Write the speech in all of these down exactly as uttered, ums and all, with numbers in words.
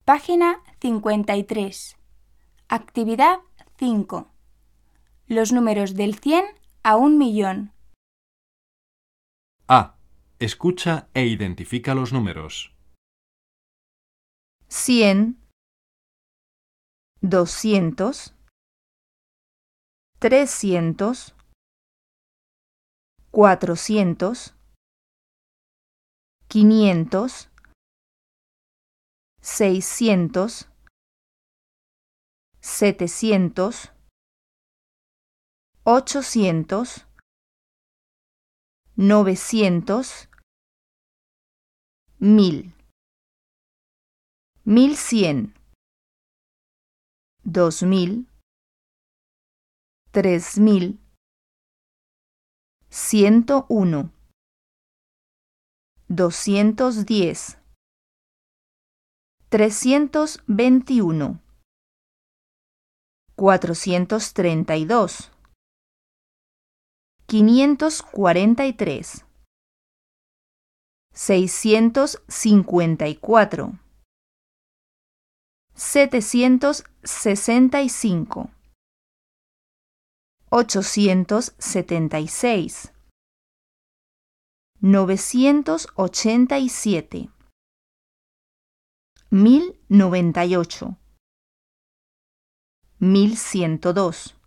Página cincuenta y tres. Actividad cinco. Los números del cien a un millón. A. Escucha e identifica los números. cien, doscientos, trescientos, cuatrocientos, quinientos, seiscientos, setecientos, ochocientos, novecientos, mil, mil cien, dos mil, tres mil, ciento uno, doscientos diez, trescientos veintiuno, cuatrocientos treinta y dos, quinientos cuarenta y tres, seiscientos cincuenta y cuatro, setecientos sesenta y cinco, ochocientos setenta y seis, novecientos ochenta y siete, mil noventa y ocho, mil ciento dos,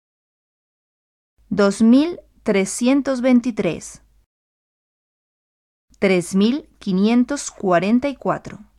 dos mil trescientos veintitrés, tres mil quinientos cuarenta y cuatro.